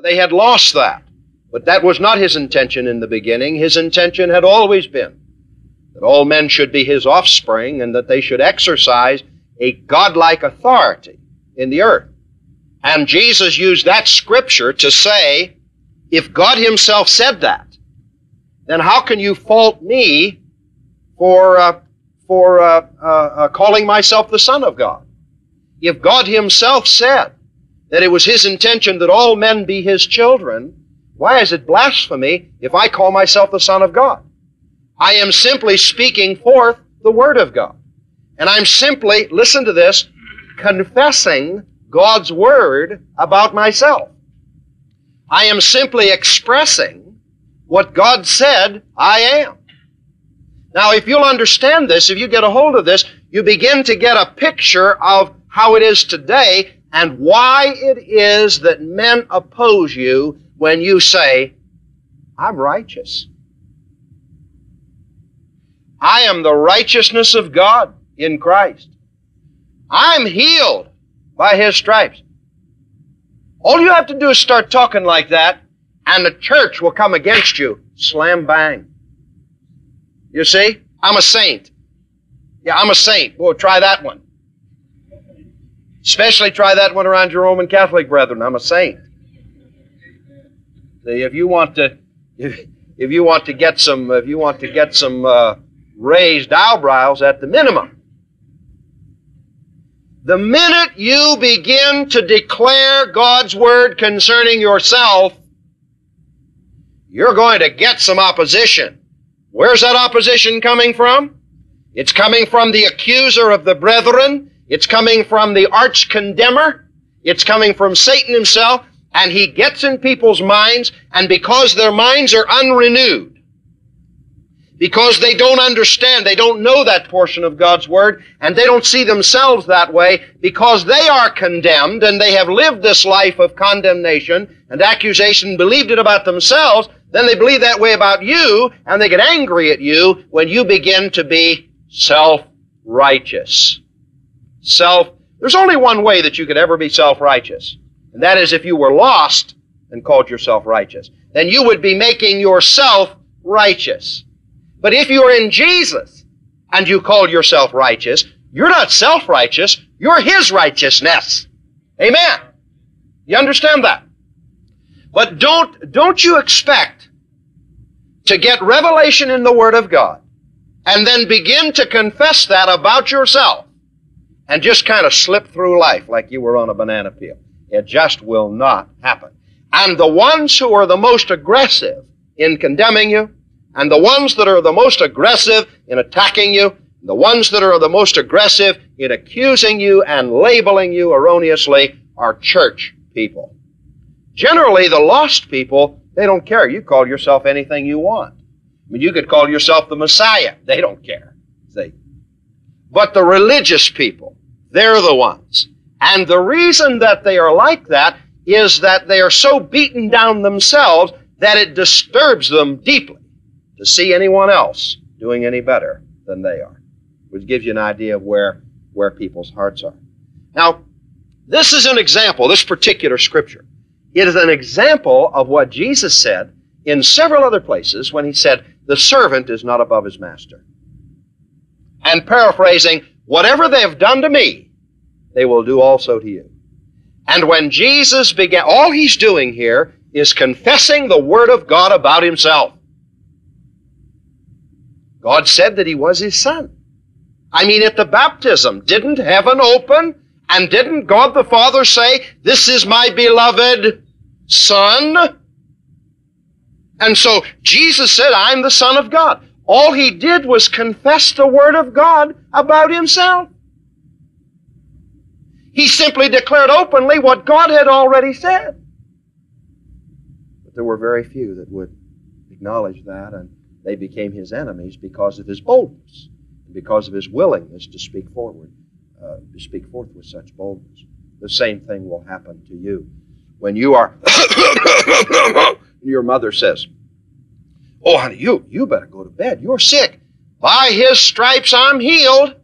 They had lost that. But that was not his intention in the beginning. His intention had always been that all men should be his offspring and that they should exercise a godlike authority in the earth. And Jesus used that scripture to say, if God himself said that, then how can you fault me for calling myself the Son of God? If God himself said that it was his intention that all men be his children, why is it blasphemy if I call myself the Son of God? I am simply speaking forth the Word of God. And I'm simply, listen to this, confessing God's Word about myself. I am simply expressing what God said I am. Now, if you'll understand this, if you get a hold of this, you begin to get a picture of how it is today and why it is that men oppose you when you say, I'm righteous. I am the righteousness of God in Christ. I'm healed by his stripes. All you have to do is start talking like that, and the church will come against you. Slam bang. You see? I'm a saint. Yeah, I'm a saint. Well, try that one. Especially try that one around your Roman Catholic brethren. I'm a saint. See, if you want to get some raised eyebrows at the minimum, the minute you begin to declare God's Word concerning yourself, you're going to get some opposition. Where's that opposition coming from? It's coming from the accuser of the brethren. It's coming from the arch condemner. It's coming from Satan himself, and he gets in people's minds, and because their minds are unrenewed, because they don't understand, they don't know that portion of God's Word, and they don't see themselves that way, because they are condemned, and they have lived this life of condemnation and accusation, believed it about themselves, then they believe that way about you, and they get angry at you when you begin to be self-righteous. There's only one way that you could ever be self-righteous, and that is if you were lost and called yourself righteous. Then you would be making yourself righteous. But if you are in Jesus and you call yourself righteous, you're not self-righteous, you're his righteousness. Amen. You understand that? But don't you expect to get revelation in the Word of God and then begin to confess that about yourself and just kind of slip through life like you were on a banana peel. It just will not happen. And the ones who are the most aggressive in condemning you, and the ones that are the most aggressive in attacking you, the ones that are the most aggressive in accusing you and labeling you erroneously are church people. Generally, the lost people, they don't care. You call yourself anything you want. I mean, you could call yourself the Messiah. They don't care. See? But the religious people, they're the ones. And the reason that they are like that is that they are so beaten down themselves that it disturbs them deeply to see anyone else doing any better than they are, which gives you an idea of where people's hearts are. Now, this is an example, this particular scripture. It is an example of what Jesus said in several other places when he said, the servant is not above his master. And paraphrasing, whatever they have done to me, they will do also to you. And when Jesus began, all he's doing here is confessing the Word of God about himself. God said that he was his Son. I mean, at the baptism, didn't heaven open? And didn't God the Father say, this is my beloved Son? And so Jesus said, I'm the Son of God. All he did was confess the Word of God about himself. He simply declared openly what God had already said. But there were very few that would acknowledge that, and they became his enemies because of his boldness, and because of his willingness to speak forth with such boldness. The same thing will happen to you. When you are, your mother says, oh, honey, you better go to bed. You're sick. By his stripes I'm healed.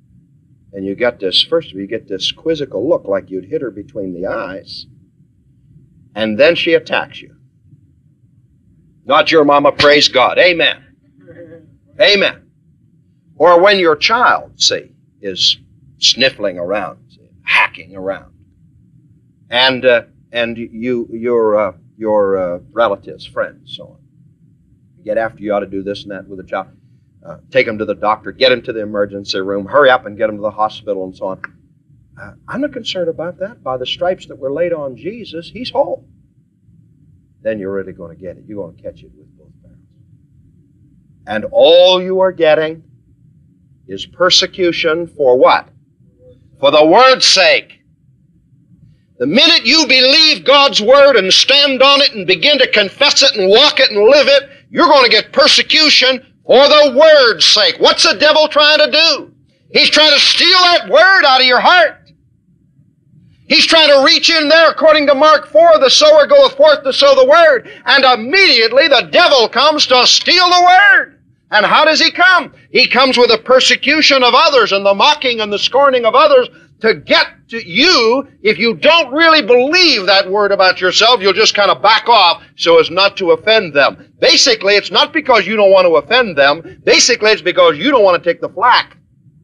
And you get this, first of all, you get this quizzical look like you'd hit her between the eyes. and then she attacks you. Not your mama, praise God. Amen. Amen. Or when your child, see, is sniffling around, see, hacking around, and your relatives, friends, so on, get after you ought to do this and that with the child. Take them to the doctor, get them to the emergency room, hurry up and get them to the hospital and so on. I'm not concerned about that. By the stripes that were laid on Jesus, he's whole. Then you're really going to get it. You're going to catch it with both barrels. And all you are getting is persecution for what? For the Word's sake. The minute you believe God's Word and stand on it and begin to confess it and walk it and live it, you're going to get persecution for the Word's sake. What's the devil trying to do? He's trying to steal that Word out of your heart. He's trying to reach in there, according to Mark 4, the sower goeth forth to sow the Word, and immediately the devil comes to steal the Word. And how does he come? He comes with the persecution of others and the mocking and the scorning of others to get to you. If you don't really believe that word about yourself, you'll just kind of back off so as not to offend them. Basically, it's not because you don't want to offend them. Basically, it's because you don't want to take the flack.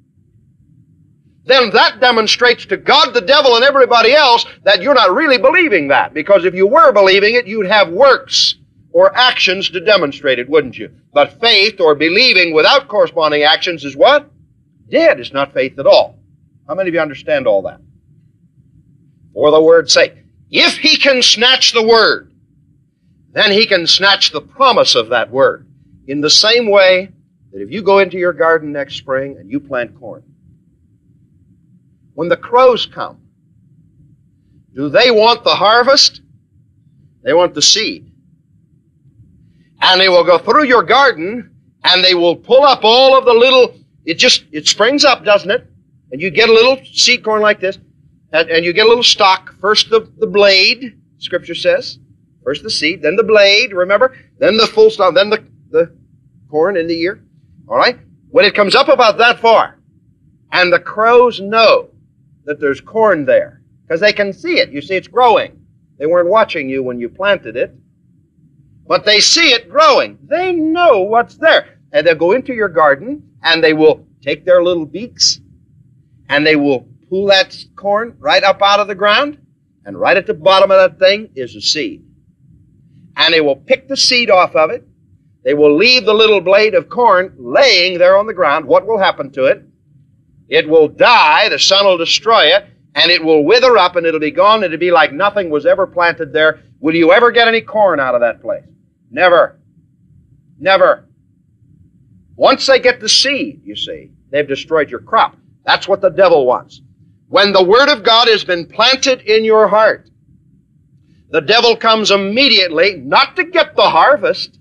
Then that demonstrates to God, the devil, and everybody else that you're not really believing that. Because if you were believing it, you'd have works or actions to demonstrate it, wouldn't you? But faith or believing without corresponding actions is what? Dead. It's not faith at all. How many of you understand all that? For the Word's sake. If he can snatch the Word, then he can snatch the promise of that Word. In the same way that if you go into your garden next spring and you plant corn, when the crows come, do they want the harvest? They want the seed. And they will go through your garden and they will pull up all of the little, it springs up, doesn't it? And you get a little seed corn like this, and you get a little stalk. First the blade, Scripture says. First the seed, then the blade, remember? Then the full stalk, then the corn in the ear. All right? When it comes up about that far, and the crows know that there's corn there, because they can see it. You see it's growing. They weren't watching you when you planted it, but they see it growing. They know what's there. And they'll go into your garden, and they will take their little beaks, and they will pull that corn right up out of the ground, and right at the bottom of that thing is a seed. And they will pick the seed off of it. They will leave the little blade of corn laying there on the ground. What will happen to it? It will die, the sun will destroy it, and it will wither up, and it'll be gone, and it'll be like nothing was ever planted there. Will you ever get any corn out of that place? Never. Never. Once they get the seed, you see, they've destroyed your crop. That's what the devil wants. When the Word of God has been planted in your heart, the devil comes immediately, not to get the harvest.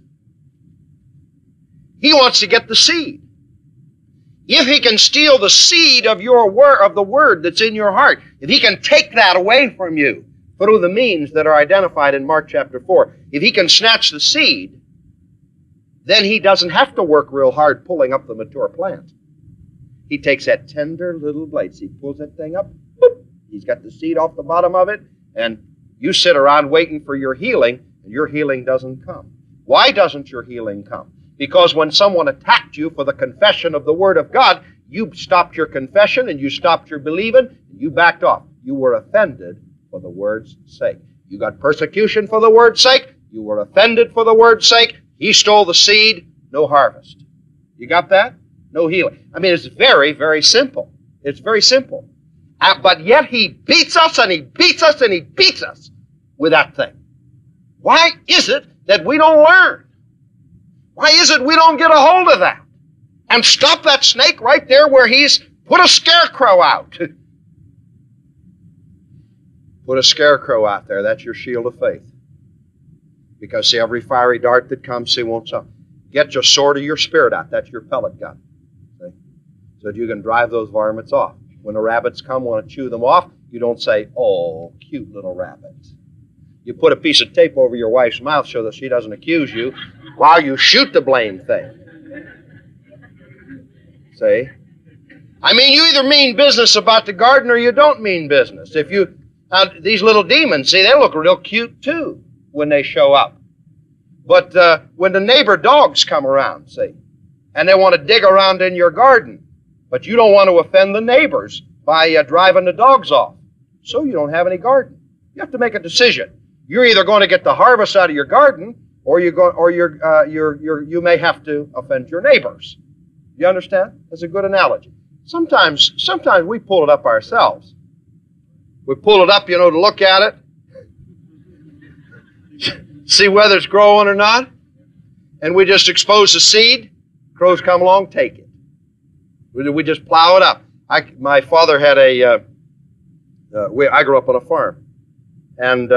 He wants to get the seed. If he can steal the seed of your of the Word that's in your heart, if he can take that away from you through the means that are identified in Mark chapter 4, if he can snatch the seed, then he doesn't have to work real hard pulling up the mature plant. He takes that tender little blade, he pulls that thing up, boop, he's got the seed off the bottom of it, and you sit around waiting for your healing, and your healing doesn't come. Why doesn't your healing come? Because when someone attacked you for the confession of the Word of God, you stopped your confession and you stopped your believing and you backed off. You were offended for the Word's sake. You got persecution for the Word's sake. You were offended for the Word's sake. He stole the seed, no harvest. You got that? No healing. I mean, it's very, very simple. It's very simple. But yet he beats us and he beats us and he beats us with that thing. Why is it that we don't learn? Why is it we don't get a hold of that and stop that snake right there where he's put a scarecrow out? Put a scarecrow out there. That's your shield of faith. Because, see, every fiery dart that comes, see, won't stop. Get your sword of your spirit out. That's your pellet gun. See? So that you can drive those varmints off. When the rabbits come, want to chew them off, you don't say, oh, cute little rabbits. You put a piece of tape over your wife's mouth so that she doesn't accuse you while you shoot the blame thing. See? I mean, you either mean business about the garden or you don't mean business. If Now, these little demons, see, they look real cute too when they show up. But when the neighbor dogs come around, see, and they want to dig around in your garden, but you don't want to offend the neighbors by driving the dogs off, so you don't have any garden. You have to make a decision. You're either going to get the harvest out of your garden, or you may have to offend your neighbors. You understand? That's a good analogy. Sometimes we pull it up ourselves. We pull it up, to look at it, see whether it's growing or not, and we just expose the seed. Crows come along, take it. We just plow it up. My father had I grew up on a farm, and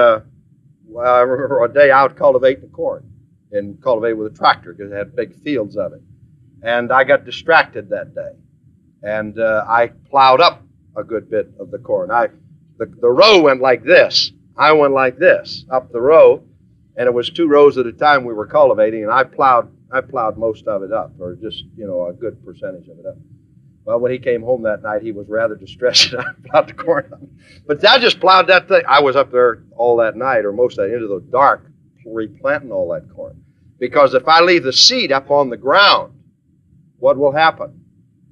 I remember a day out cultivating the corn, and cultivating with a tractor because it had big fields of it. And I got distracted that day, and I plowed up a good bit of the corn. The row went like this. I went like this up the row, and it was 2 rows at a time we were cultivating, and I plowed most of it up, or just a good percentage of it up. Well, when he came home that night, he was rather distressed that I plowed the corn up. But I just plowed that thing. I was up there all that night, or most of that, into the dark, replanting all that corn. Because if I leave the seed up on the ground, what will happen?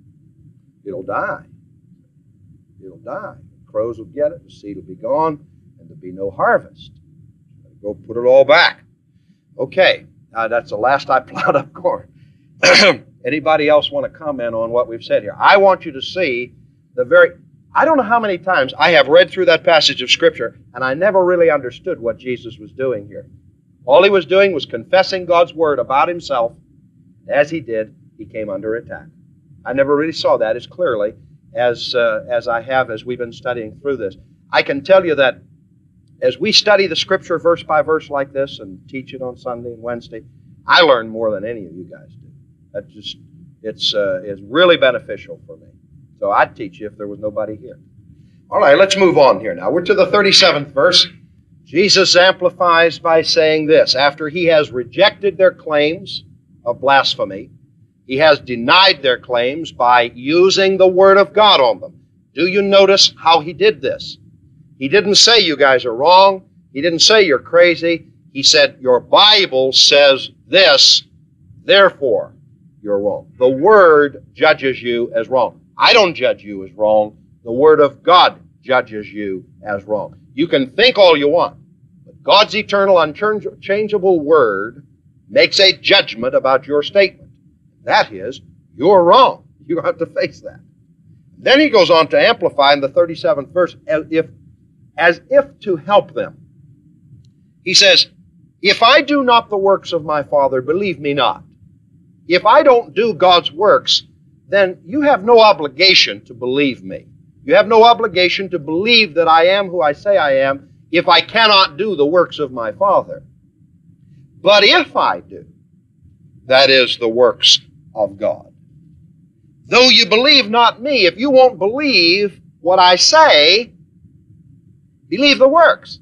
It'll die. It'll die. The crows will get it, the seed will be gone, and there'll be no harvest. Go put it all back. Okay, that's the last I plowed up corn. Anybody else want to comment on what we've said here? I want you to see I don't know how many times I have read through that passage of Scripture, and I never really understood what Jesus was doing here. All he was doing was confessing God's word about himself. As he did, he came under attack. I never really saw that as clearly as I have as we've been studying through this. I can tell you that as we study the Scripture verse by verse like this and teach it on Sunday and Wednesday, I learn more than any of you guys do. It's really beneficial for me. So I'd teach you if there was nobody here. All right, let's move on here now. We're to the 37th verse. Jesus amplifies by saying this: after he has rejected their claims of blasphemy, he has denied their claims by using the Word of God on them. Do you notice how he did this? He didn't say you guys are wrong. He didn't say you're crazy. He said your Bible says this, therefore you're wrong. The Word judges you as wrong. I don't judge you as wrong. The Word of God judges you as wrong. You can think all you want, but God's eternal, unchangeable Word makes a judgment about your statement. That is, you're wrong. You have to face that. Then he goes on to amplify in the 37th verse, as if to help them. He says, if I do not the works of my Father, believe me not. If I don't do God's works, then you have no obligation to believe me. You have no obligation to believe that I am who I say I am if I cannot do the works of my Father. But if I do, that is the works of God. Though you believe not me, if you won't believe what I say, believe the works.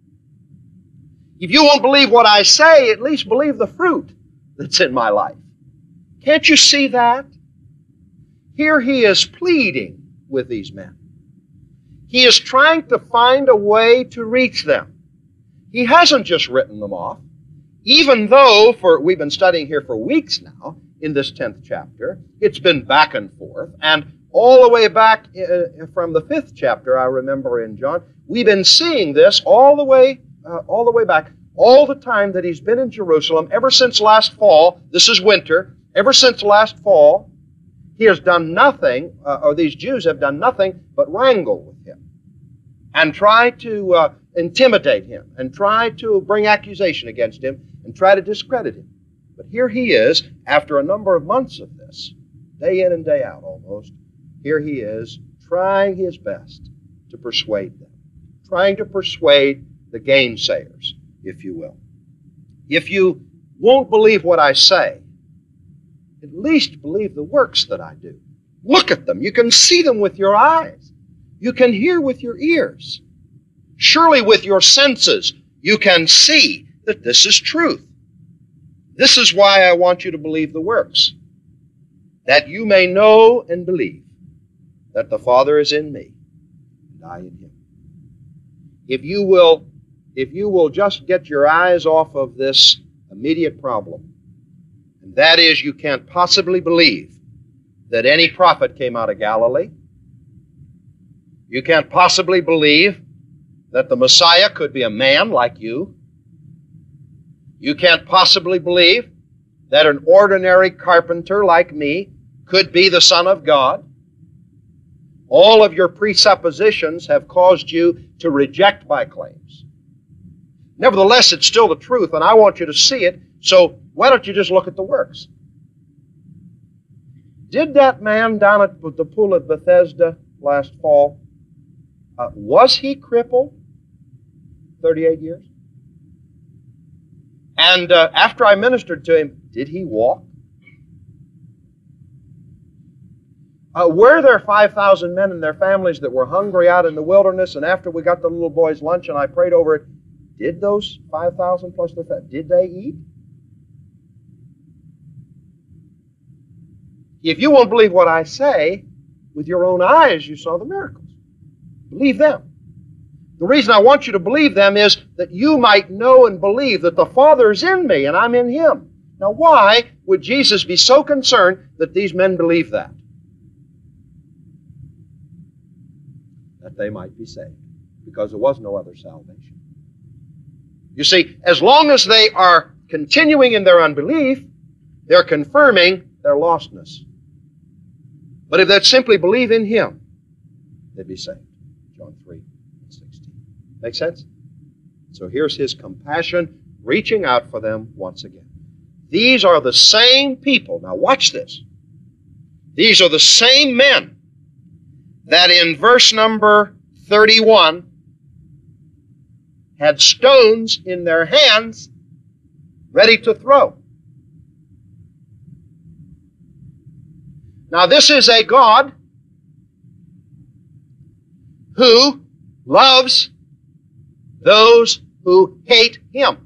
If you won't believe what I say, at least believe the fruit that's in my life. Can't you see that? Here he is pleading with these men. He is trying to find a way to reach them. He hasn't just written them off. Even though we've been studying here for weeks now, in this 10th chapter, it's been back and forth, and all the way back from the 5th chapter, I remember in John, we've been seeing this all the way back, all the time that he's been in Jerusalem, ever since last fall. This is winter. Ever since last fall, he has done nothing, or these Jews have done nothing but wrangle with him and try to intimidate him and try to bring accusation against him and try to discredit him. But here he is, after a number of months of this, day in and day out almost, here he is trying his best to persuade them, trying to persuade the gainsayers, if you will. If you won't believe what I say, at least believe the works that I do. Look at them. You can see them with your eyes. You can hear with your ears. Surely with your senses you can see that this is truth. This is why I want you to believe the works, that you may know and believe that the Father is in me and I in him. if you will just get your eyes off of this immediate problem, and that is you can't possibly believe that any prophet came out of Galilee. You can't possibly believe that the Messiah could be a man like you. You can't possibly believe that an ordinary carpenter like me could be the Son of God. All of your presuppositions have caused you to reject my claims. Nevertheless, it's still the truth, and I want you to see it, so why don't you just look at the works? Did that man down at the pool at Bethesda last fall, was he crippled 38 years? And after I ministered to him, did he walk? Were there 5,000 men and their families that were hungry out in the wilderness, and after we got the little boy's lunch and I prayed over it, did those 5,000 plus their family, did they eat? If you won't believe what I say, with your own eyes you saw the miracles. Believe them. The reason I want you to believe them is that you might know and believe that the Father's in me and I'm in Him. Now why would Jesus be so concerned that these men believe that? That they might be saved. Because there was no other salvation. You see, as long as they are continuing in their unbelief, they're confirming their lostness. But if they'd simply believe in Him, they'd be saved. John 3:16. Make sense? So here's His compassion reaching out for them once again. These are the same people. Now watch this. These are the same men that in verse number 31 had stones in their hands ready to throw. Now this is a God who loves those who hate Him.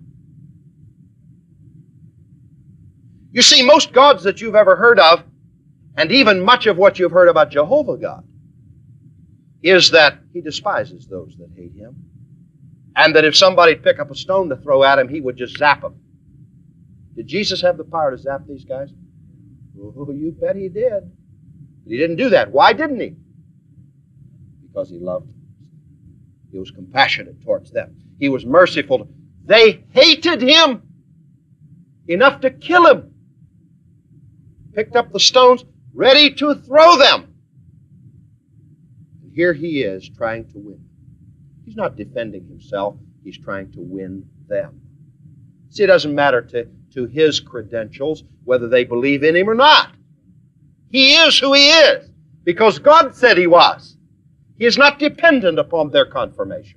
You see, most gods that you've ever heard of, and even much of what you've heard about Jehovah God, is that He despises those that hate Him, and that if somebody'd pick up a stone to throw at Him, He would just zap them. Did Jesus have the power to zap these guys? Oh, you bet He did. But He didn't do that. Why didn't He? Because He loved them. He was compassionate towards them. He was merciful. They hated Him enough to kill Him. Picked up the stones, ready to throw them. And here He is trying to win. He's not defending Himself. He's trying to win them. See, it doesn't matter to His credentials whether they believe in Him or not. He is who He is because God said He was. He is not dependent upon their confirmation.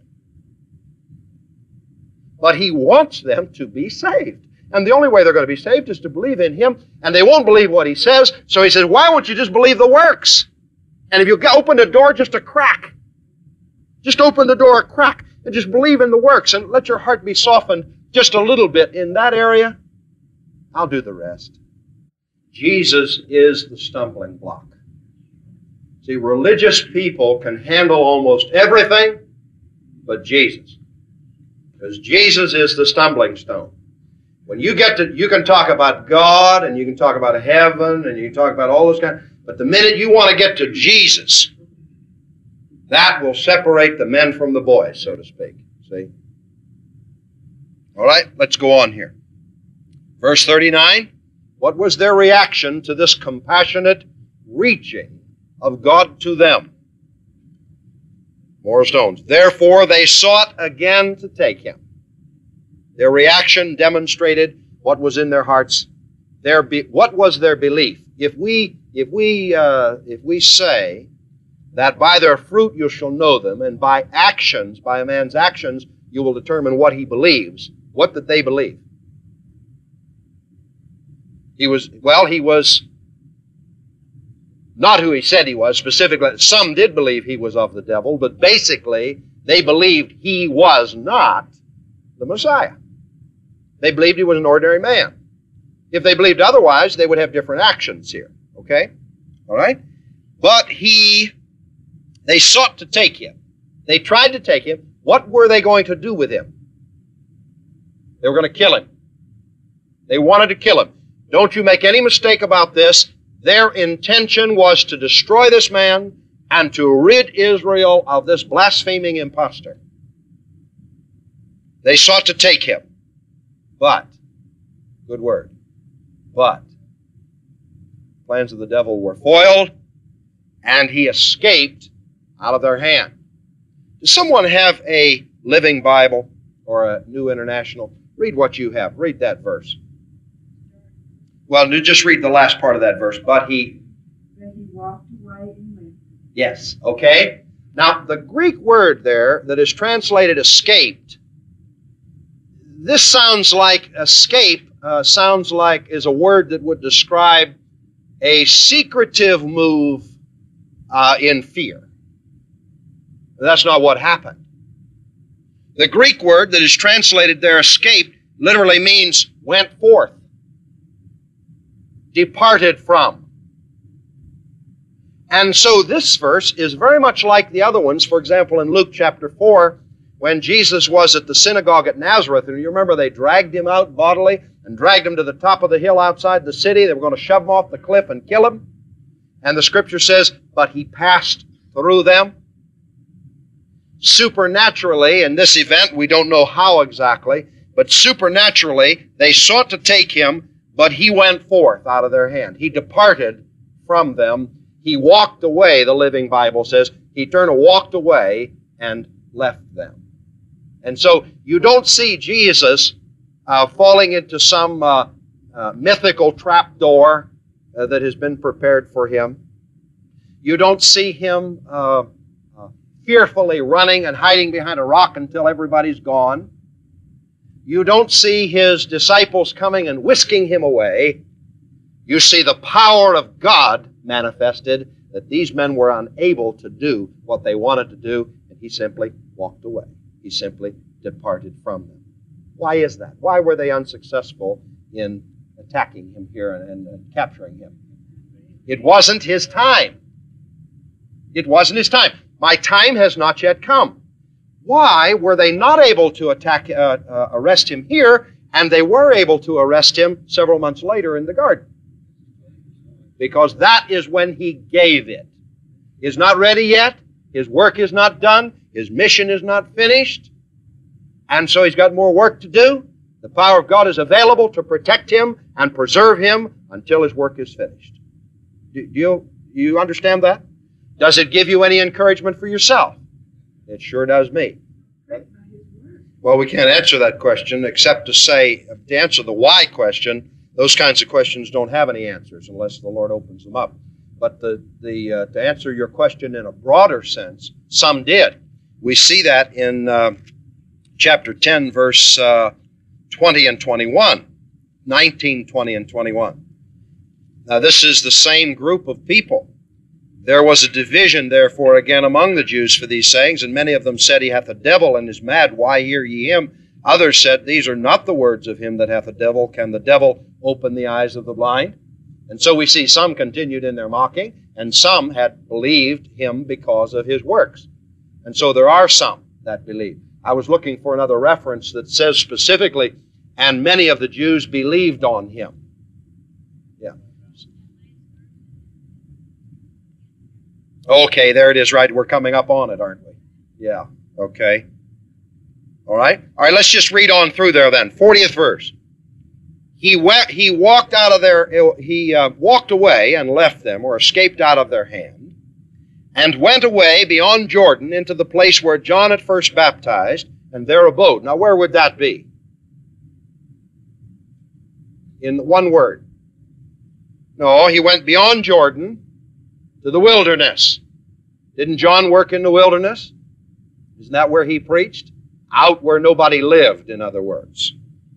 But He wants them to be saved. And the only way they're going to be saved is to believe in Him, and they won't believe what He says, so He says, why won't you just believe the works? And if you open the door just a crack, just open the door a crack, and just believe in the works, and let your heart be softened just a little bit in that area, I'll do the rest. Jesus is the stumbling block. See, religious people can handle almost everything but Jesus. Because Jesus is the stumbling stone. When you get to, you can talk about God, and you can talk about heaven, and you can talk about all this kind, but the minute you want to get to Jesus, that will separate the men from the boys, so to speak. See? All right, let's go on here. Verse 39, what was their reaction to this compassionate reaching of God to them? More stones. Therefore they sought again to take Him. Their reaction demonstrated what was in their hearts. What was their belief? If we say that by their fruit you shall know them, and by actions, by a man's actions, you will determine what he believes. What did they believe? He was not who he said he was, specifically. Some did believe he was of the devil, but basically they believed he was not the Messiah. They believed he was an ordinary man. If they believed otherwise, they would have different actions here. Okay? All right? But they sought to take Him. They tried to take Him, What were they going to do with him? They were going to kill him. They wanted to kill him. Don't you make any mistake about this. Their intention was to destroy this man and to rid Israel of this blaspheming impostor. They sought to take him. But, good word, but, plans of the devil were foiled, and he escaped out of their hand. Does someone have a Living Bible or a New International? Read what you have. Read that verse. Well, just read the last part of that verse. But he walked away and went. Yes, okay. Now, the Greek word there that is translated escaped, this sounds like escape, is a word that would describe a secretive move in fear. That's not what happened. The Greek word that is translated there, escaped, literally means went forth, departed from. And so this verse is very much like the other ones. For example, in Luke chapter 4, when Jesus was at the synagogue at Nazareth, and you remember they dragged him out bodily and dragged him to the top of the hill outside the city. They were going to shove him off the cliff and kill him. And the scripture says, but he passed through them. Supernaturally, in this event, we don't know how exactly, but supernaturally, they sought to take him, but he went forth out of their hand. He departed from them. He walked away, the Living Bible says. He turned and walked away and left them. And so you don't see Jesus falling into some mythical trapdoor that has been prepared for him. You don't see him fearfully running and hiding behind a rock until everybody's gone. You don't see his disciples coming and whisking him away. You see the power of God manifested, that these men were unable to do what they wanted to do, and he simply walked away. He simply departed from them. Why is that? Why were they unsuccessful in attacking him here and capturing him? It wasn't his time. It wasn't his time. My time has not yet come. Why were they not able to arrest him here, and they were able to arrest him several months later in the garden? Because that is when he gave it. He's not ready yet. His work is not done. His mission is not finished. And so he's got more work to do. The power of God is available to protect him and preserve him until his work is finished. Do you understand that? Does it give you any encouragement for yourself? It sure does me. Well, we can't answer that question except to say, to answer the why question, those kinds of questions don't have any answers unless the Lord opens them up. But to answer your question in a broader sense, some did. We see that in chapter 10, verse 20 and 21. 19, 20, and 21. Now, this is the same group of people. There was a division, therefore, again among the Jews for these sayings, and many of them said, he hath a devil and is mad. Why hear ye him? Others said, these are not the words of him that hath a devil. Can the devil open the eyes of the blind? And so we see some continued in their mocking, and some had believed him because of his works. And so there are some that believe. I was looking for another reference that says specifically, and many of the Jews believed on him. Yeah. Okay, there it is, right? We're coming up on it, aren't we? Yeah, okay. All right, let's just read on through there then. 40th verse. He walked out of he walked away and left them, or escaped out of their hand, and went away beyond Jordan into the place where John at first baptized, and there abode. Now, where would that be? In one word. No, he went beyond Jordan to the wilderness. Didn't John work in the wilderness? Isn't that where he preached? Out where nobody lived, in other words.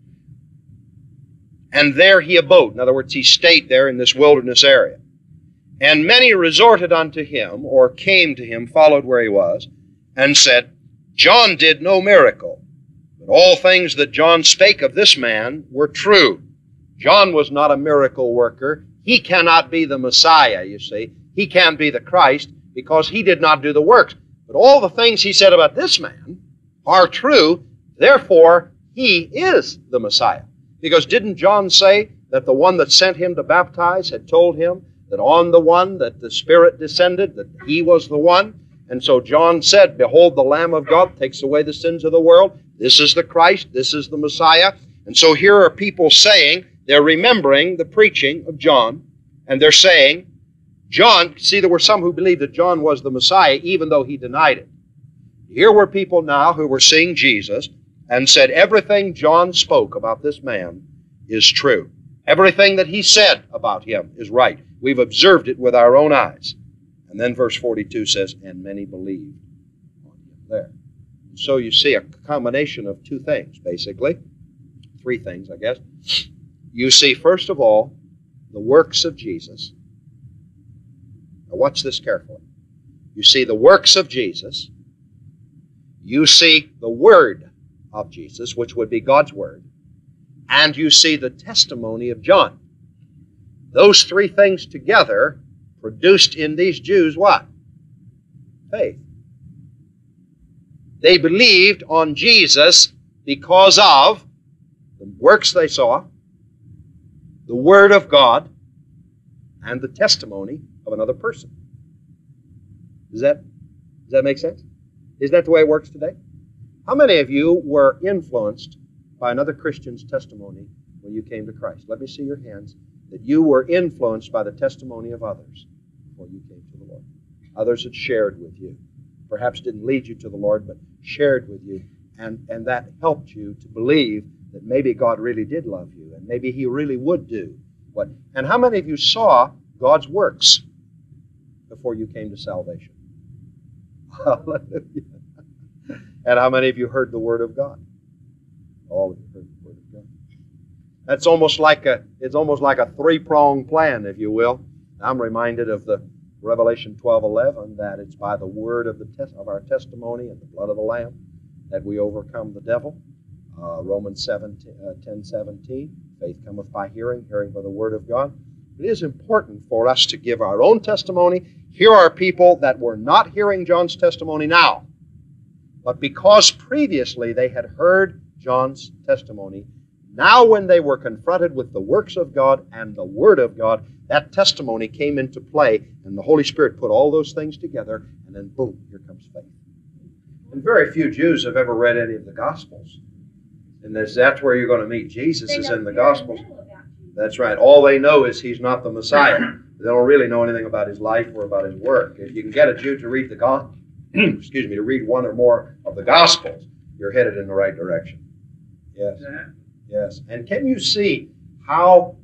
And there he abode. In other words, he stayed there in this wilderness area. And many resorted unto him, or came to him, followed where he was, and said, John did no miracle, but all things that John spake of this man were true. John was not a miracle worker. He cannot be the Messiah, you see. He can't be the Christ because he did not do the works. But all the things he said about this man are true, therefore he is the Messiah. Because didn't John say that the one that sent him to baptize had told him that on the one that the Spirit descended, that he was the one? And so John said, behold, the Lamb of God takes away the sins of the world. This is the Christ. This is the Messiah. And so here are people saying, they're remembering the preaching of John, and they're saying, John, see, there were some who believed that John was the Messiah, even though he denied it. Here were people now who were seeing Jesus and said, everything John spoke about this man is true. Everything that he said about him is right. We've observed it with our own eyes. And then verse 42 says, and many believed on him there. So you see a combination of two things, basically. Three things, I guess. You see, first of all, the works of Jesus. Now watch this carefully. You see the works of Jesus. You see the Word of Jesus, which would be God's Word. And you see the testimony of John. Those three things together produced in these Jews what? Faith. They believed on Jesus because of the works they saw, the Word of God, and the testimony of another person. Does that make sense? Is that the way it works today? How many of you were influenced by another Christian's testimony when you came to Christ? Let me see your hands. That you were influenced by the testimony of others before you came to the Lord. Others had shared with you. Perhaps didn't lead you to the Lord, but shared with you. And that helped you to believe that maybe God really did love you, and maybe He really would do what. And how many of you saw God's works before you came to salvation? Hallelujah. And how many of you heard the Word of God? All of you heard the Word of God. It's almost like a three-pronged plan, if you will. I'm reminded of the Revelation 12:11, that it's by the word of our testimony and the blood of the Lamb that we overcome the devil. Romans 10:17, faith cometh by hearing, hearing by the word of God. It is important for us to give our own testimony. Here are people that were not hearing John's testimony now, but because previously they had heard John's testimony, now when they were confronted with the works of God and the Word of God, that testimony came into play, and the Holy Spirit put all those things together, and then boom, here comes faith. And very few Jews have ever read any of the Gospels. And that's where you're going to meet Jesus, is in the Gospels. That's right. All they know is He's not the Messiah. They don't really know anything about His life or about His work. If you can get a Jew to read to read one or more of the Gospels, you're headed in the right direction. Yes. Yes. And can you see how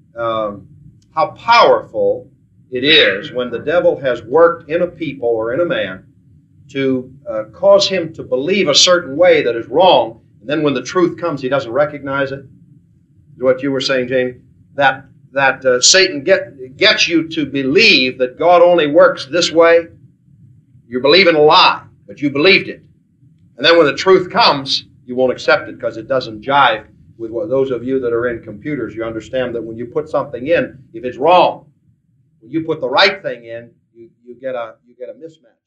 powerful it is when the devil has worked in a people or in a man to cause him to believe a certain way that is wrong, and then when the truth comes, he doesn't recognize it? What you were saying, Jamie, that Satan gets you to believe that God only works this way. You're believing a lie, but you believed it. And then when the truth comes, you won't accept it because it doesn't jive with what those of you that are in computers. You understand that when you put something in, if it's wrong, when you put the right thing in, you get a mismatch.